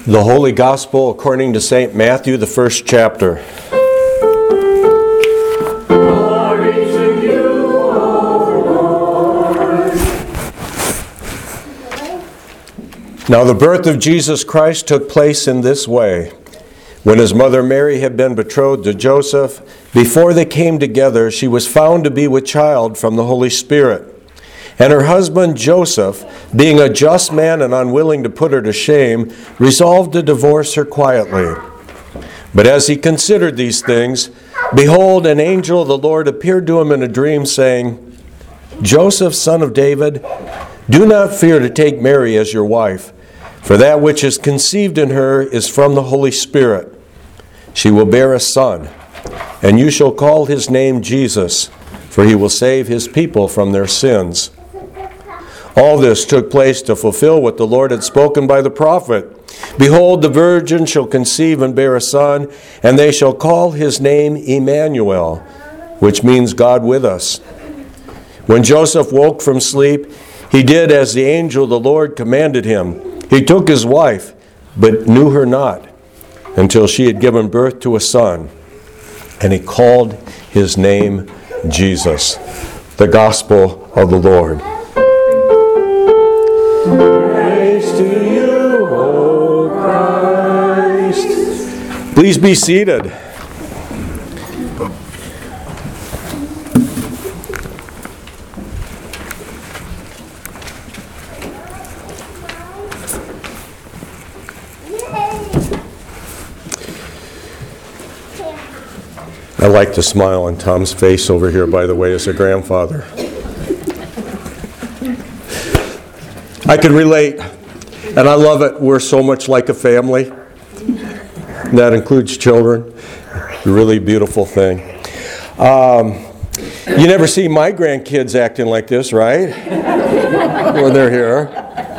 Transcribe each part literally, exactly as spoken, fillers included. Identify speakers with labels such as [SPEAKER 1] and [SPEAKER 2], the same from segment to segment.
[SPEAKER 1] The Holy Gospel according to Saint Matthew, the first chapter.
[SPEAKER 2] Glory to you, O Lord.
[SPEAKER 1] Now the birth of Jesus Christ took place in this way. When his mother Mary had been betrothed to Joseph, before they came together, she was found to be with child from the Holy Spirit. And her husband Joseph, being a just man and unwilling to put her to shame, resolved to divorce her quietly. But as he considered these things, behold, an angel of the Lord appeared to him in a dream, saying, Joseph, son of David, do not fear to take Mary as your wife, for that which is conceived in her is from the Holy Spirit. She will bear a son, and you shall call his name Jesus, for he will save his people from their sins. All this took place to fulfill what the Lord had spoken by the prophet. Behold, the virgin shall conceive and bear a son, and they shall call his name Emmanuel, which means God with us. When Joseph woke from sleep, he did as the angel of the Lord commanded him. He took his wife, but knew her not, until she had given birth to a son, and he called his name Jesus. The Gospel of the Lord. Praise to you, O Christ. Please be seated. I like the smile on Tom's face over here, by the way, as a grandfather. I can relate, and I love it. We're so much like a family. That includes children. A really beautiful thing. Um, you never see my grandkids acting like this, right? When they're here.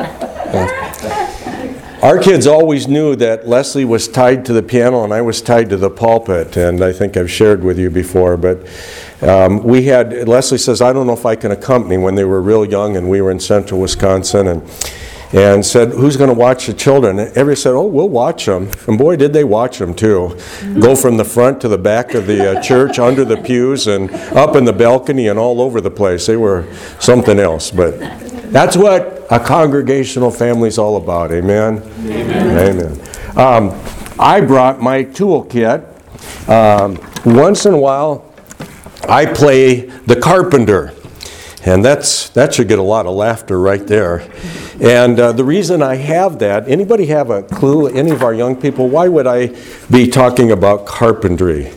[SPEAKER 1] Our kids always knew that Leslie was tied to the piano and I was tied to the pulpit, and I think I've shared with you before, but um, we had, Leslie says, I don't know if I can accompany when they were real young and we were in central Wisconsin, and and said, who's going to watch the children? And everybody said, oh, we'll watch them. And boy, did they watch them too. Go from the front to the back of the uh, church, under the pews, and up in the balcony and all over the place. They were something else, but that's what a congregational family is all about. Amen? Amen. Amen. Um, I brought my toolkit. Um, once in a while, I play the carpenter. And that's that should get a lot of laughter right there. And uh, the reason I have that, anybody have a clue, any of our young people, why would I be talking about carpentry?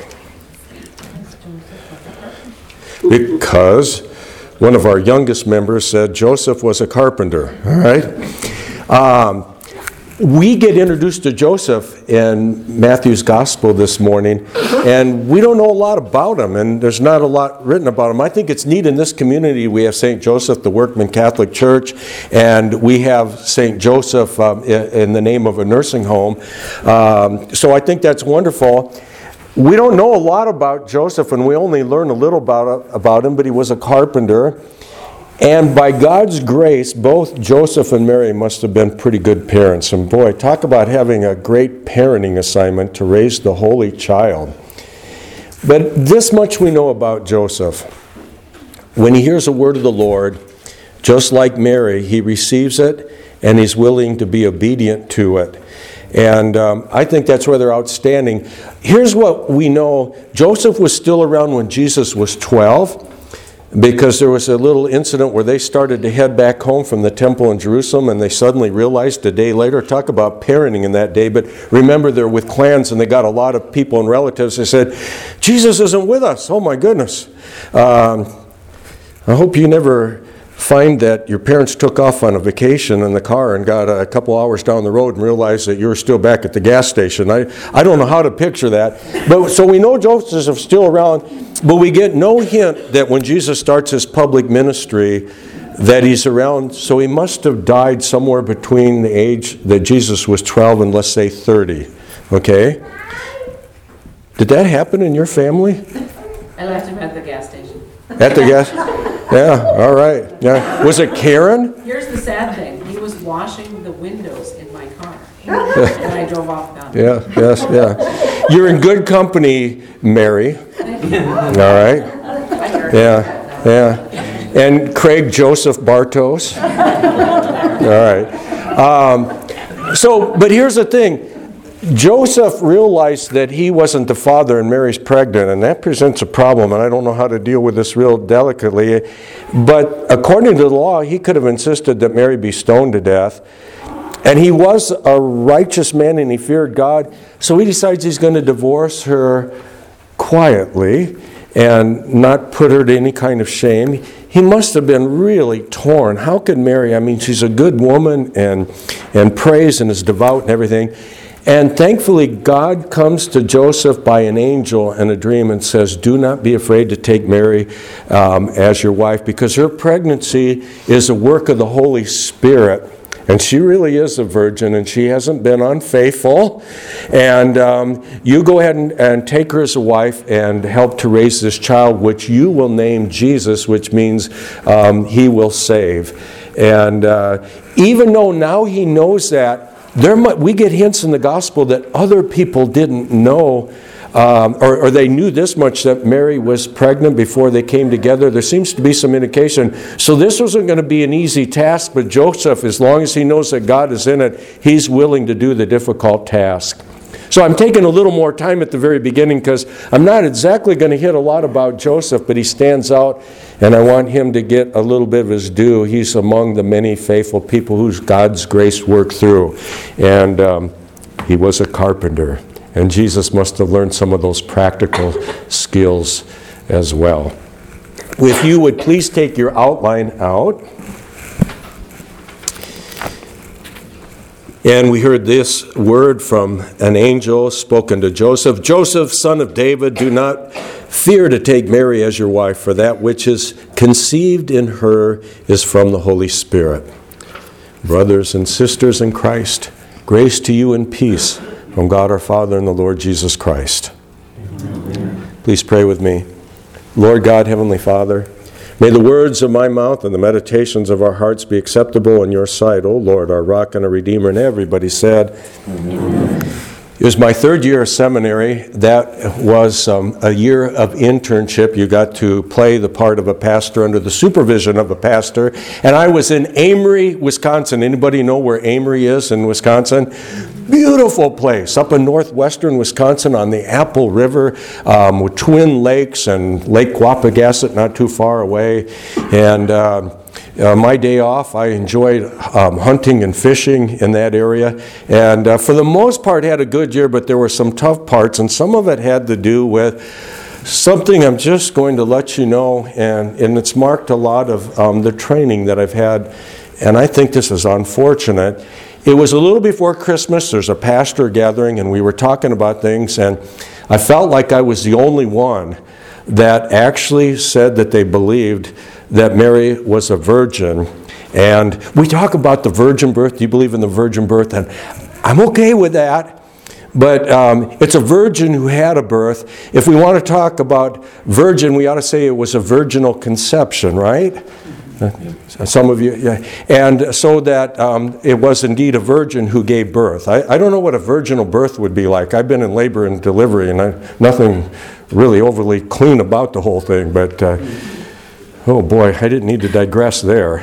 [SPEAKER 1] Because one of our youngest members said Joseph was a carpenter, all right? Um, we get introduced to Joseph in Matthew's Gospel this morning, and we don't know a lot about him, and there's not a lot written about him. I think it's neat in this community. We have Saint Joseph, the Workman Catholic Church, and we have Saint Joseph um, in the name of a nursing home. Um, so I think that's wonderful. We don't know a lot about Joseph, and we only learn a little about, about him, but he was a carpenter. And by God's grace, both Joseph and Mary must have been pretty good parents. And boy, talk about having a great parenting assignment to raise the holy child. But this much we know about Joseph. When he hears a word of the Lord, just like Mary, he receives it and he's willing to be obedient to it. And um, I think that's rather outstanding. Here's what we know. Joseph was still around when Jesus was twelve, because there was a little incident where they started to head back home from the temple in Jerusalem, and they suddenly realized a day later, talk about parenting in that day, but remember they're with clans and they got a lot of people and relatives. They said, Jesus isn't with us. Oh my goodness. Um, I hope you never find that your parents took off on a vacation in the car and got a couple hours down the road and realized that you were still back at the gas station. I, I don't know how to picture that. But so we know Joseph's still around, but we get no hint that when Jesus starts his public ministry that he's around. So he must have died somewhere between the age that Jesus was twelve and let's say thirty. Okay? Did that happen in your family?
[SPEAKER 3] I left him at the gas station.
[SPEAKER 1] At the gas? Yeah, all right. Yeah. Was it Karen?
[SPEAKER 3] Here's the sad thing. He was washing the windows in my car. And I drove off without him.
[SPEAKER 1] Yeah, yes, yeah. You're in good company, Mary. All right.
[SPEAKER 3] I heard.
[SPEAKER 1] Yeah, yeah. And Craig Joseph Bartos. All right. Um, so, but here's the thing. Joseph realized that he wasn't the father and Mary's pregnant, and that presents a problem, and I don't know how to deal with this real delicately. But according to the law, he could have insisted that Mary be stoned to death. And he was a righteous man and he feared God, so he decides he's going to divorce her quietly and not put her to any kind of shame. He must have been really torn. How could Mary, I mean, she's a good woman and, and prays and is devout and everything. And thankfully, God comes to Joseph by an angel in a dream and says, do not be afraid to take Mary um, as your wife, because her pregnancy is a work of the Holy Spirit. And she really is a virgin, and she hasn't been unfaithful. And um, you go ahead and, and take her as a wife and help to raise this child, which you will name Jesus, which means um, he will save. And uh, even though now he knows that, There might, we get hints in the gospel that other people didn't know, um, or, or they knew this much, that Mary was pregnant before they came together. There seems to be some indication. So this wasn't going to be an easy task, but Joseph, as long as he knows that God is in it, he's willing to do the difficult task. So I'm taking a little more time at the very beginning because I'm not exactly going to hit a lot about Joseph, but he stands out, and I want him to get a little bit of his due. He's among the many faithful people whose God's grace worked through. And um, he was a carpenter, and Jesus must have learned some of those practical skills as well. If you would please take your outline out. And we heard this word from an angel spoken to Joseph. Joseph, son of David, do not fear to take Mary as your wife, for that which is conceived in her is from the Holy Spirit. Brothers and sisters in Christ, grace to you and peace from God our Father and the Lord Jesus Christ. Amen. Please pray with me. Lord God, Heavenly Father, may the words of my mouth and the meditations of our hearts be acceptable in your sight, O Lord, our rock and our redeemer. And everybody said, amen. It was my third year of seminary. That was um, a year of internship. You got to play the part of a pastor under the supervision of a pastor. And I was in Amory, Wisconsin. Anybody know where Amory is in Wisconsin? Beautiful place up in northwestern Wisconsin on the Apple River, um, with Twin Lakes and Lake Wapagasset not too far away. And uh, uh, my day off, I enjoyed um, hunting and fishing in that area. And uh, for the most part, had a good year, but there were some tough parts, and some of it had to do with something I'm just going to let you know, and, and it's marked a lot of um, the training that I've had, and I think this is unfortunate. It was a little before Christmas. There's a pastor gathering, and we were talking about things, and I felt like I was the only one that actually said that they believed that Mary was a virgin. And we talk about the virgin birth. Do you believe in the virgin birth? And I'm okay with that. But um, it's a virgin who had a birth. If we want to talk about virgin, we ought to say it was a virginal conception, right? Some of you, yeah. And so that um, it was indeed a virgin who gave birth. I, I don't know what a virginal birth would be like. I've been in labor and delivery, and I, nothing really overly clean about the whole thing. But, uh, oh boy, I didn't need to digress there.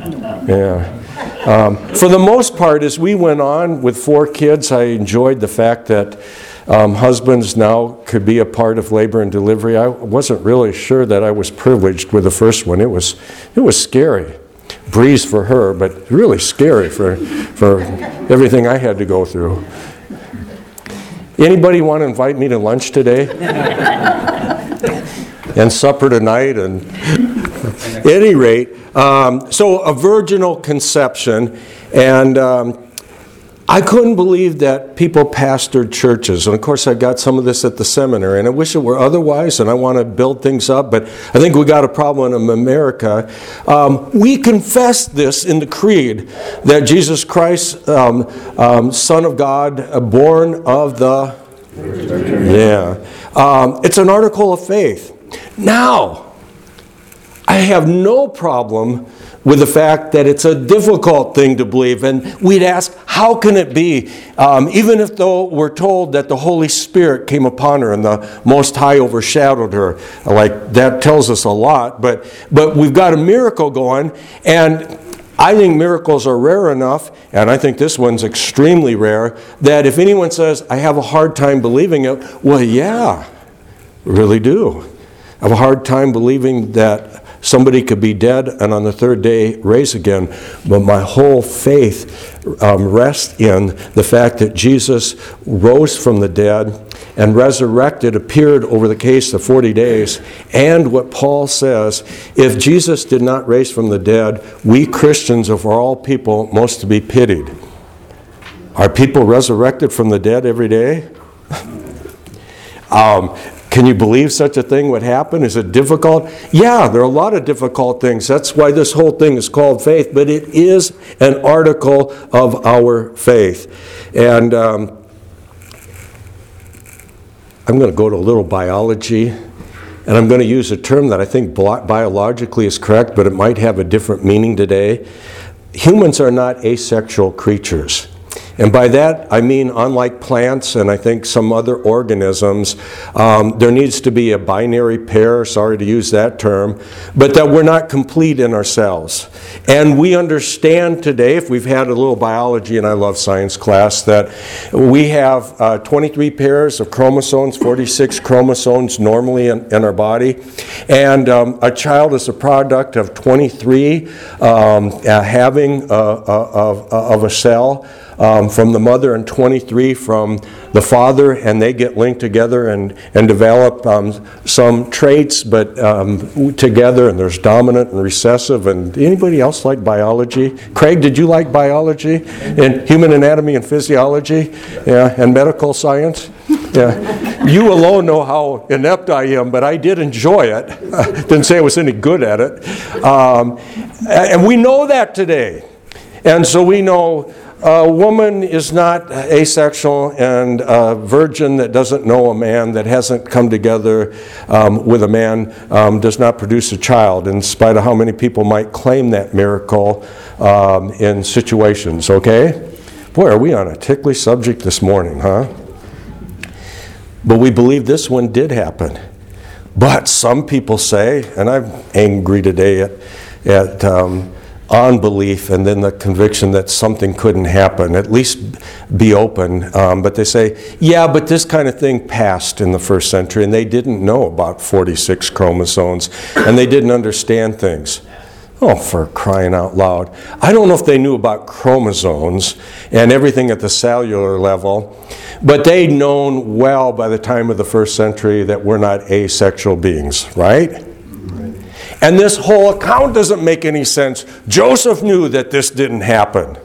[SPEAKER 1] Yeah. Um, for the most part, as we went on with four kids, I enjoyed the fact that Um, husbands now could be a part of labor and delivery. I wasn't really sure that I was privileged with the first one. It was, it was scary. Breeze for her, but really scary for, for everything I had to go through. Anybody want to invite me to lunch today? And supper tonight? And at any rate, um, so a virginal conception, and um, I couldn't believe that people pastored churches. And of course, I got some of this at the seminary, and I wish it were otherwise, and I want to build things up, but I think we got a problem in America. Um, we confess this in the creed, that Jesus Christ, um, um, Son of God, uh, born of the... Yeah. Um, it's an article of faith. Now, I have no problem with the fact that it's a difficult thing to believe. And we'd ask, how can it be? Um, even if though we're told that the Holy Spirit came upon her and the Most High overshadowed her. Like, that tells us a lot. But, but we've got a miracle going. And I think miracles are rare enough, and I think this one's extremely rare, that if anyone says, I have a hard time believing it, well, yeah, really do. I have a hard time believing that somebody could be dead and on the third day raise again. But my whole faith um, rests in the fact that Jesus rose from the dead and resurrected, appeared over the case of forty days. And what Paul says, if Jesus did not raise from the dead, we Christians of all people most to be pitied. Are people resurrected from the dead every day? um, Can you believe such a thing would happen? Is it difficult? Yeah, there are a lot of difficult things. That's why this whole thing is called faith, but it is an article of our faith. And um, I'm going to go to a little biology, and I'm going to use a term that I think biologically is correct, but it might have a different meaning today. Humans are not asexual creatures. And by that, I mean, unlike plants and I think some other organisms, um, there needs to be a binary pair, sorry to use that term, but that we're not complete in ourselves. And we understand today, if we've had a little biology, and I love science class, that we have uh, twenty-three pairs of chromosomes, forty-six chromosomes normally in, in our body. And um, a child is a product of twenty-three um, uh, having uh, uh, of, uh, of a cell. Um, from the mother and twenty-three from the father, and they get linked together and, and develop um, some traits, but um, together, and there's dominant and recessive. And anybody else like biology? Craig, did you like biology and human anatomy and physiology, yeah, and medical science? Yeah, you alone know how inept I am, but I did enjoy it. Didn't say I was any good at it. Um, and we know that today. And so we know a woman is not asexual, and a virgin that doesn't know a man, that hasn't come together um, with a man, um, does not produce a child, in spite of how many people might claim that miracle um, in situations, okay? Boy, are we on a ticklish subject this morning, huh? But we believe this one did happen. But some people say, and I'm angry today at, at um, unbelief and then the conviction that something couldn't happen, at least be open. Um, but they say, yeah, but this kind of thing passed in the first century, and they didn't know about forty-six chromosomes, and they didn't understand things. Oh, for crying out loud. I don't know if they knew about chromosomes and everything at the cellular level, but they'd known well by the time of the first century that we're not asexual beings, right? And this whole account doesn't make any sense. Joseph knew that this didn't happen.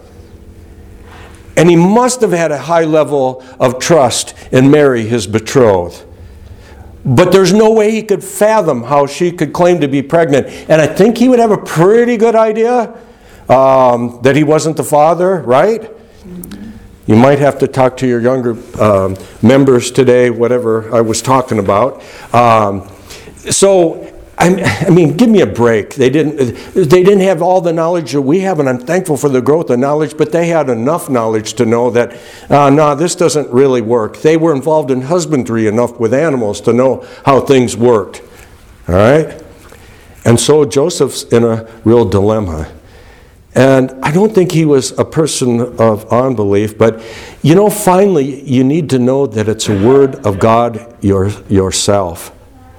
[SPEAKER 1] And he must have had a high level of trust in Mary, his betrothed. But there's no way he could fathom how she could claim to be pregnant. And I think he would have a pretty good idea um, that he wasn't the father, right? You might have to talk to your younger um, members today, whatever I was talking about. Um, so... I mean, give me a break. They didn't, they didn't have all the knowledge that we have, and I'm thankful for the growth of knowledge, but they had enough knowledge to know that, uh, no, this doesn't really work. They were involved in husbandry enough with animals to know how things worked. All right? And so Joseph's in a real dilemma. And I don't think he was a person of unbelief, but, you know, finally, you need to know that it's a word of God your, yourself.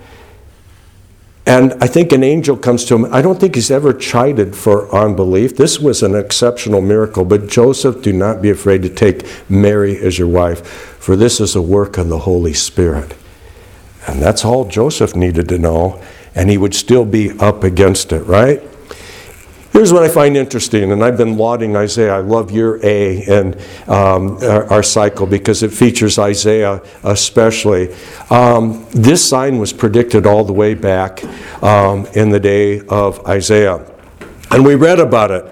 [SPEAKER 1] And I think an angel comes to him. I don't think he's ever chided for unbelief. This was an exceptional miracle. But Joseph, do not be afraid to take Mary as your wife, for this is a work of the Holy Spirit. And that's all Joseph needed to know, and he would still be up against it, right? Here's what I find interesting, and I've been lauding Isaiah. I love year A in um, our, our cycle because it features Isaiah especially. Um, this sign was predicted all the way back um, in the day of Isaiah. And we read about it.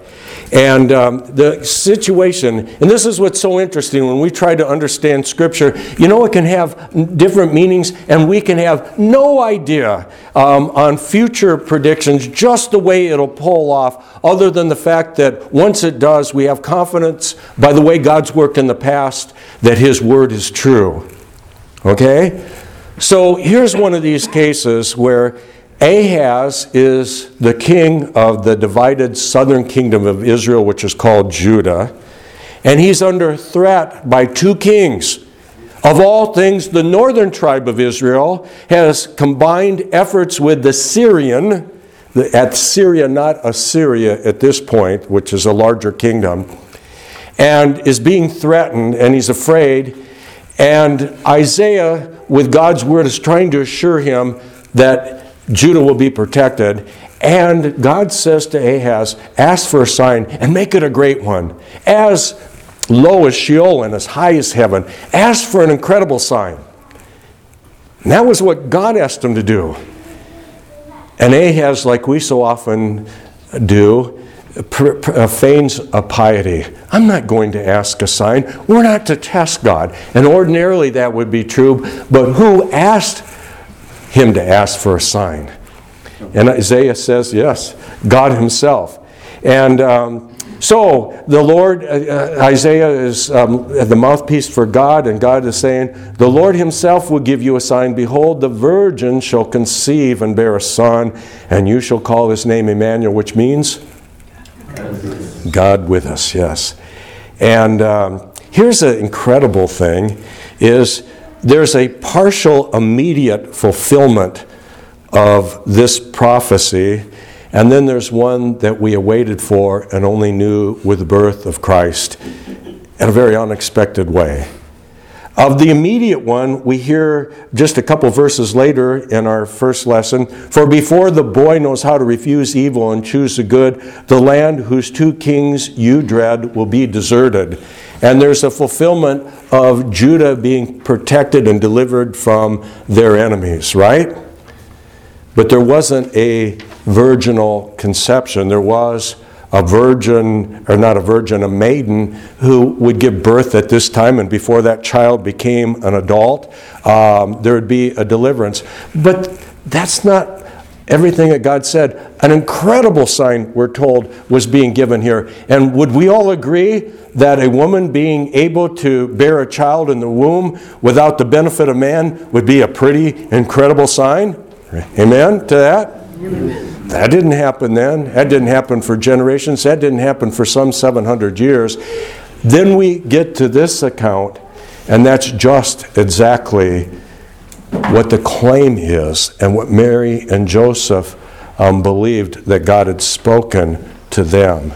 [SPEAKER 1] And um, the situation, and this is what's so interesting when we try to understand Scripture, you know, it can have different meanings, and we can have no idea um, on future predictions just the way it'll pull off, other than the fact that once it does, we have confidence by the way God's worked in the past that His Word is true. Okay? So here's one of these cases where Ahaz is the king of the divided southern kingdom of Israel, which is called Judah. And he's under threat by two kings. Of all things, the northern tribe of Israel has combined efforts with the Syrian, the, at Syria, not Assyria at this point, which is a larger kingdom, and is being threatened, and he's afraid. And Isaiah, with God's word, is trying to assure him that Judah will be protected. And God says to Ahaz, ask for a sign and make it a great one. As low as Sheol and as high as heaven. Ask for an incredible sign. And that was what God asked him to do. And Ahaz, like we so often do, feigns a piety. I'm not going to ask a sign. We're not to test God. And ordinarily that would be true. But who asked him to ask for a sign? And Isaiah says, yes, God himself. And um, so the Lord, uh, Isaiah is um, the mouthpiece for God, and God is saying, the Lord himself will give you a sign. Behold, the virgin shall conceive and bear a son, and you shall call his name Emmanuel, which means God with us, yes. And um, here's an incredible thing, is there's a partial immediate fulfillment of this prophecy, and then there's one that we awaited for and only knew with the birth of Christ in a very unexpected way. Of the immediate one, we hear just a couple verses later in our first lesson, for before the boy knows how to refuse evil and choose the good, the land whose two kings you dread will be deserted. And there's a fulfillment of Judah being protected and delivered from their enemies, right? But there wasn't a virginal conception. There was a virgin, or not a virgin, a maiden who would give birth at this time, and before that child became an adult, um, there would be a deliverance. But that's not everything that God said. An incredible sign, we're told, was being given here. And would we all agree that a woman being able to bear a child in the womb without the benefit of man would be a pretty incredible sign? Amen to that? Amen. That didn't happen then. That didn't happen for generations. That didn't happen for some seven hundred years. Then we get to this account, and that's just exactly what the claim is and what Mary and Joseph um, believed that God had spoken to them.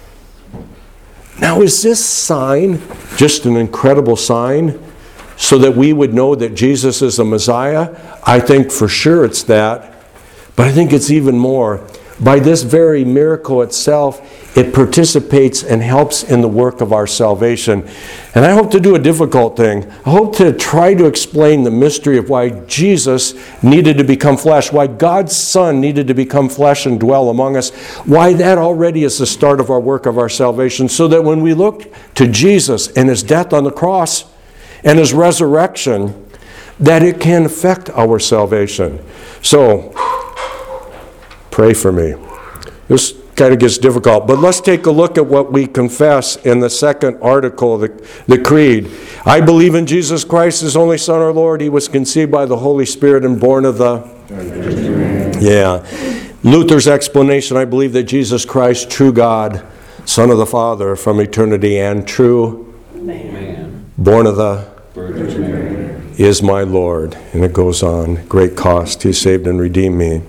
[SPEAKER 1] Now, is this sign just an incredible sign so that we would know that Jesus is the Messiah? I think for sure it's that. But I think it's even more. By this very miracle itself, it participates and helps in the work of our salvation. And I hope to do a difficult thing. I hope to try to explain the mystery of why Jesus needed to become flesh, why God's Son needed to become flesh and dwell among us, why that already is the start of our work of our salvation, so that when we look to Jesus and his death on the cross and his resurrection, that it can affect our salvation. So, pray for me. This kind of gets difficult, but let's take a look at what we confess in the second article of the, the Creed. I believe in Jesus Christ, his only Son, our Lord. He was conceived by the Holy Spirit and born of the... Yeah. Luther's explanation, I believe that Jesus Christ, true God, Son of the Father from eternity and true man, born of the Virgin Mary, is my Lord. And it goes on. Great cost. He saved and redeemed me.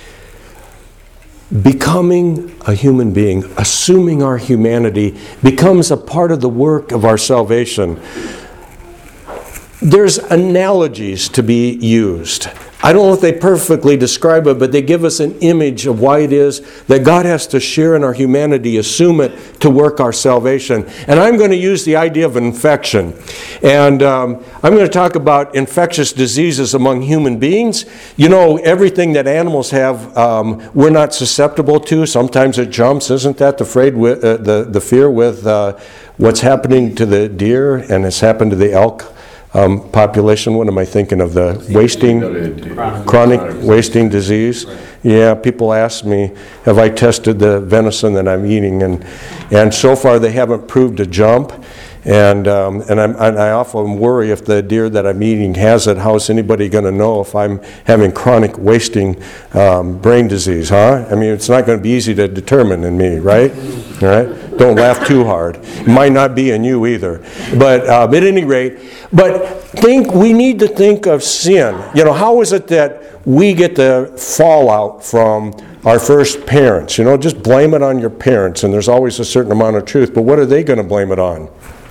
[SPEAKER 1] Becoming a human being, assuming our humanity, becomes a part of the work of our salvation. There's analogies to be used. I don't know if they perfectly describe it, but they give us an image of why it is that God has to share in our humanity, assume it to work our salvation. And I'm going to use the idea of infection. And um, I'm going to talk about infectious diseases among human beings. You know, everything that animals have, um, we're not susceptible to. Sometimes it jumps. Isn't that the, afraid with, uh, the, the fear with uh, what's happening to the deer and has happened to the elk? Um, population, what am I thinking of? The wasting, chronic, chronic wasting disease. Yeah, people ask me, have I tested the venison that I'm eating? And and so far they haven't proved a jump. And um, and, I'm, and I often worry if the deer that I'm eating has it, how's anybody going to know if I'm having chronic wasting um, brain disease, huh? I mean, it's not going to be easy to determine in me, right? All right? Don't laugh too hard. It might not be in you either. But uh, at any rate, but think we need to think of sin. You know, how is it that we get the fallout from our first parents? You know, just blame it on your parents, and there's always a certain amount of truth. But what are they going to blame it on?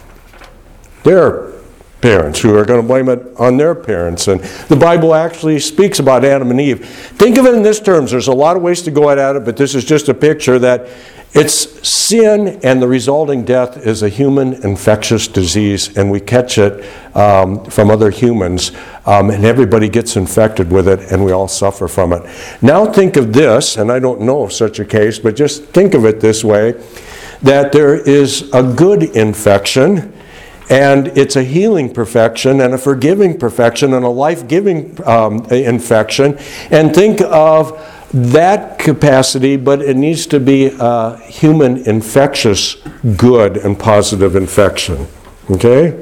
[SPEAKER 1] Their parents, who are going to blame it on their parents. And the Bible actually speaks about Adam and Eve. Think of it in this terms. There's a lot of ways to go at it, but this is just a picture that it's sin, and the resulting death is a human infectious disease, and we catch it um, from other humans, um, and everybody gets infected with it, and we all suffer from it. Now think of this, and I don't know of such a case, but just think of it this way, that there is a good infection, and it's a healing perfection and a forgiving perfection and a life-giving um, infection. And think of that capacity, but it needs to be a human infectious good and positive infection. Okay?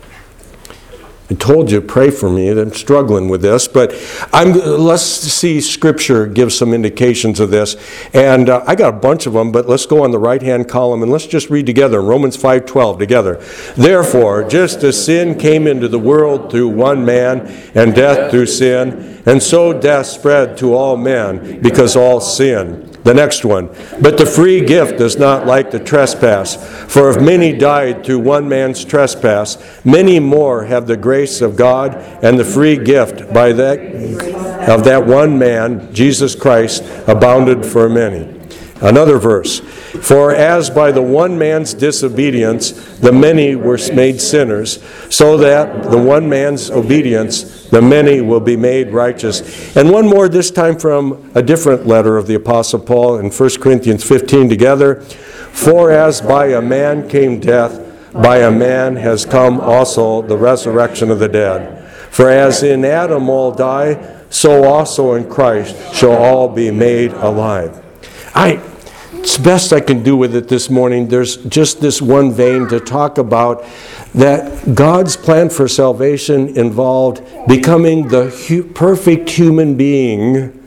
[SPEAKER 1] I told you, pray for me. I'm struggling with this, but I'm. Let's see Scripture give some indications of this. And uh, I got a bunch of them, but let's go on the right-hand column and let's just read together Romans five twelve together. Therefore, just as sin came into the world through one man, and death through sin, and so death spread to all men because all sinned. The next one. But the free gift is not like the trespass. For if many died through one man's trespass, many more have the grace of God and the free gift by that of that one man, Jesus Christ, abounded for many. Another verse. For as by the one man's disobedience the many were made sinners, so that the one man's obedience the many will be made righteous. And one more, this time from a different letter of the Apostle Paul in First Corinthians fifteen together. For as by a man came death, by a man has come also the resurrection of the dead. For as in Adam all die, so also in Christ shall all be made alive. I, it's the best I can do with it this morning. There's just this one vein to talk about that God's plan for salvation involved becoming the hu- perfect human being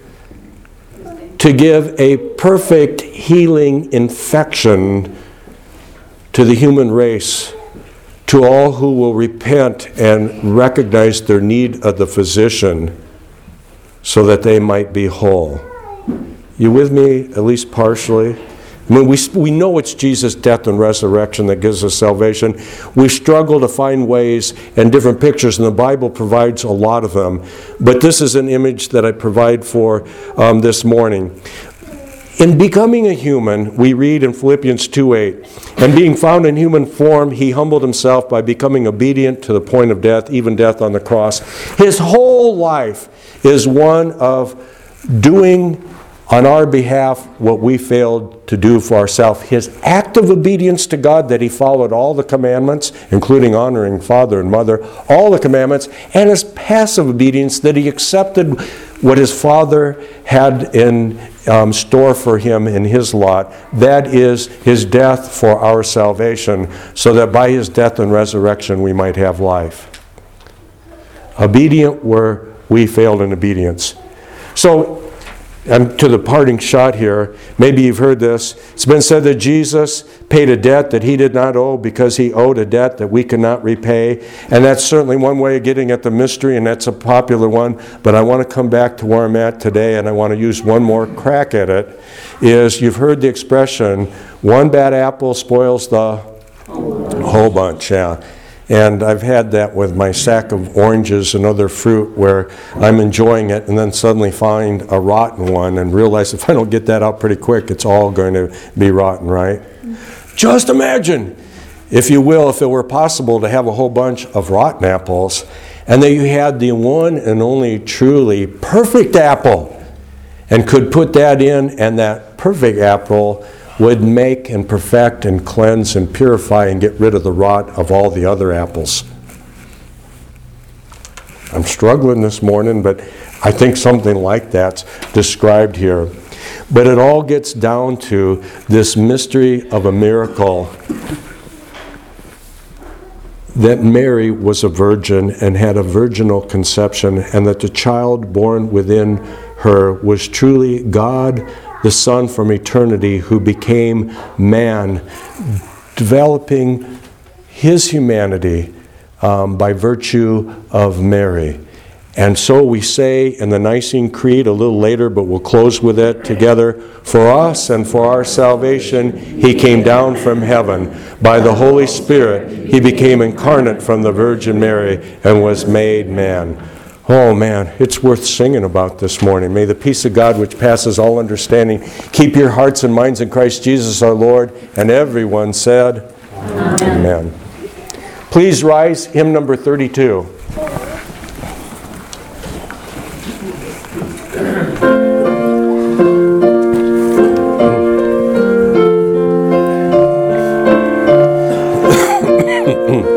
[SPEAKER 1] to give a perfect healing infection to the human race, to all who will repent and recognize their need of the physician so that they might be whole. You with me, at least partially? I mean, we, we know it's Jesus' death and resurrection that gives us salvation. We struggle to find ways and different pictures, and the Bible provides a lot of them. But this is an image that I provide for um, this morning. In becoming a human, we read in Philippians two eight, and being found in human form, he humbled himself by becoming obedient to the point of death, even death on the cross. His whole life is one of doing on our behalf what we failed to do for ourselves. His act of obedience to God, that he followed all the commandments, including honoring father and mother, all the commandments, and his passive obedience, that he accepted what his father had in um, store for him in his lot. That is his death for our salvation, so that by his death and resurrection we might have life. Obedient where we failed in obedience. So, and to the parting shot here, maybe you've heard this. It's been said that Jesus paid a debt that he did not owe because he owed a debt that we cannot repay. And that's certainly one way of getting at the mystery, and that's a popular one. But I want to come back to where I'm at today, and I want to use one more crack at it. Is you've heard the expression, one bad apple spoils the whole bunch. Yeah. And I've had that with my sack of oranges and other fruit where I'm enjoying it and then suddenly find a rotten one and realize if I don't get that out pretty quick, it's all going to be rotten, right? Just imagine, if you will, if it were possible to have a whole bunch of rotten apples and that you had the one and only truly perfect apple and could put that in, and that perfect apple would make and perfect and cleanse and purify and get rid of the rot of all the other apples. I'm struggling this morning, but I think something like that's described here. But it all gets down to this mystery of a miracle that Mary was a virgin and had a virginal conception, and that the child born within her was truly God, the Son from eternity, who became man, developing his humanity um, by virtue of Mary. And so we say in the Nicene Creed a little later, but we'll close with it together, for us and for our salvation he came down from heaven. By the Holy Spirit he became incarnate from the Virgin Mary and was made man. Oh man, it's worth singing about this morning. May the peace of God, which passes all understanding, keep your hearts and minds in Christ Jesus our Lord. And everyone said, Amen. Amen. Please rise, hymn number thirty-two. Mm.